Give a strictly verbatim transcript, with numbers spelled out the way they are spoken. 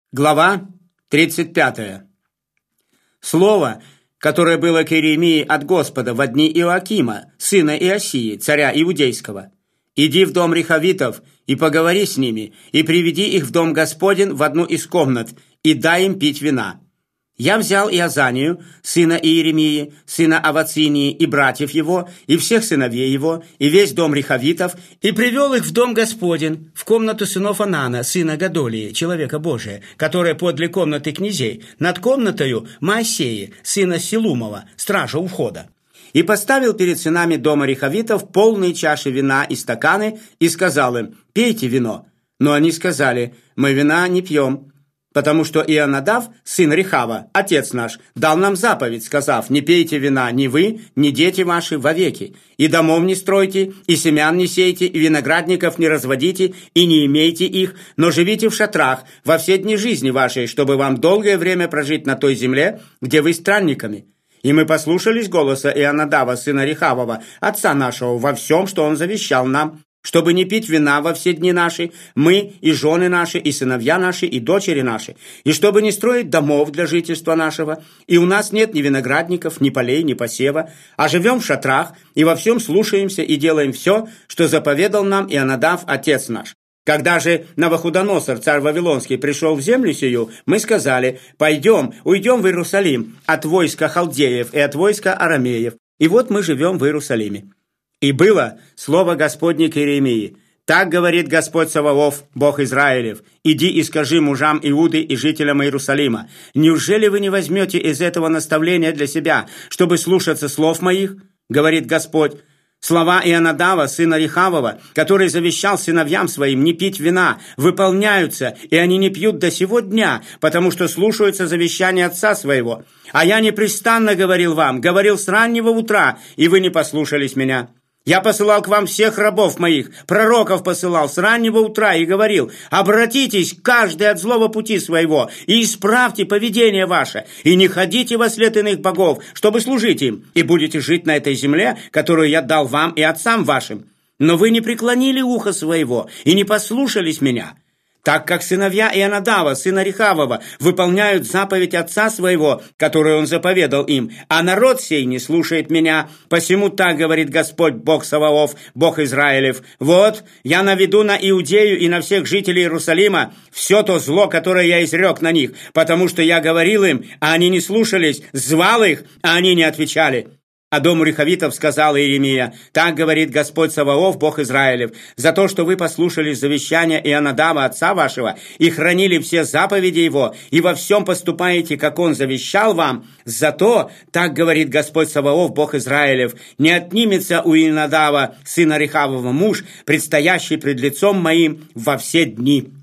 Глава тридцать пятая. Слово, которое было к Иеремии от Господа во дни Иоакима, сына Иосии, царя Иудейского. «Иди в дом Рехавитов и поговори с ними, и приведи их в дом Господень в одну из комнат, и дай им пить вина». Я взял Иозанию, сына Иеремии, сына Авацинии, и братьев его, и всех сыновей его, и весь дом Рехавитов, и привел их в дом Господень, в комнату сынов Анана, сына Гадолии, человека Божия, которая подле комнаты князей, над комнатою Моисеи, сына Силумова, стража у входа. И поставил перед сынами дома Рехавитов полные чаши вина и стаканы, и сказал им: «Пейте вино». Но они сказали: «Мы вина не пьем». Потому что Ионадав, сын Рехава, отец наш, дал нам заповедь, сказав: «Не пейте вина ни вы, ни дети ваши вовеки, и домов не стройте, и семян не сейте, и виноградников не разводите, и не имейте их, но живите в шатрах во все дни жизни вашей, чтобы вам долгое время прожить на той земле, где вы странниками». И мы послушались голоса Ионадава, сына Рехавова, отца нашего, во всем, что он завещал нам, чтобы не пить вина во все дни наши, мы и жены наши, и сыновья наши, и дочери наши, и чтобы не строить домов для жительства нашего, и у нас нет ни виноградников, ни полей, ни посева, а живем в шатрах, и во всем слушаемся и делаем все, что заповедал нам Ионадав, отец наш. Когда же Навуходоносор, царь Вавилонский, пришел в землю сию, мы сказали: «Пойдем, уйдем в Иерусалим от войска халдеев и от войска арамеев». И вот мы живем в Иерусалиме. И было слово Господне к Иеремии: «Так говорит Господь Саваоф, Бог Израилев: иди и скажи мужам Иуды и жителям Иерусалима: неужели вы не возьмете из этого наставления для себя, чтобы слушаться слов моих? Говорит Господь. Слова Ионадава, сына Рехавова, который завещал сыновьям своим не пить вина, выполняются, и они не пьют до сего дня, потому что слушаются завещания отца своего. А я непрестанно говорил вам, говорил с раннего утра, и вы не послушались меня. Я посылал к вам всех рабов моих, пророков посылал с раннего утра и говорил: обратитесь каждый от злого пути своего и исправьте поведение ваше, и не ходите во след иных богов, чтобы служить им, и будете жить на этой земле, которую я дал вам и отцам вашим. Но вы не преклонили ухо своего и не послушались меня. Так как сыновья Ионадава, сына Рехавова, выполняют заповедь отца своего, которую он заповедал им, а народ сей не слушает меня, посему так говорит Господь, Бог Саваоф, Бог Израилев: вот, я наведу на Иудею и на всех жителей Иерусалима все то зло, которое я изрек на них, потому что я говорил им, а они не слушались, звал их, а они не отвечали». А дому Рехавитов сказал Иеремия: «Так говорит Господь Саваоф, Бог Израилев: за то, что вы послушались завещания Ионадава, отца вашего, и хранили все заповеди его, и во всем поступаете, как он завещал вам, за то, так говорит Господь Саваоф, Бог Израилев, не отнимется у Ионадава, сына Рехавова, муж, предстоящий пред лицом моим во все дни».